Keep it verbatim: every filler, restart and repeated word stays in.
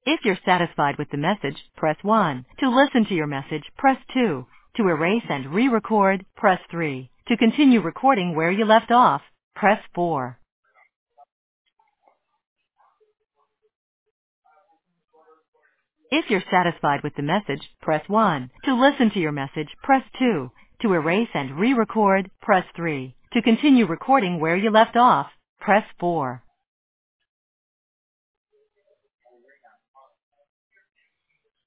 If you're satisfied with the message, press one. To listen to your message, press two. To erase and re-record, press three. To continue recording where you left off, press four. If you're satisfied with the message, press one. To listen to your message, press two. To erase and re-record, press three. To continue recording where you left off, press four.